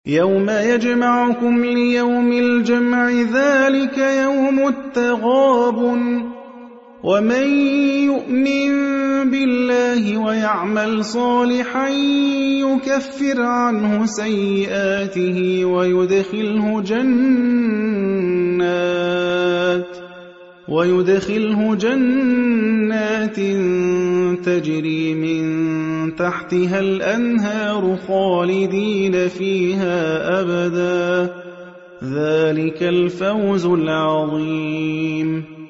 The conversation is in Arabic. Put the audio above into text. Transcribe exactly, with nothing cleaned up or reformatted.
يَوْمَ يَجْمَعُكُمْ لِيَوْمِ الْجَمْعِ ذَٰلِكَ يَوْمُ التَّغَابُنِ ۗ وَمَن يُؤْمِن بِاللَّهِ وَيَعْمَلْ صَالِحًا يُكَفِّرْ عَنْهُ سَيِّئَاتِهِ وَيُدْخِلْهُ جَنَّاتٍ وَيُدْخِلْهُ جَنَّاتٍ تَجْرِي مِن تَحْتِهَا الْأَنْهَارُ خَالِدِينَ فِيهَا أَبَدًا ۚ ذَٰلِكَ الْفَوْزُ الْعَظِيمُ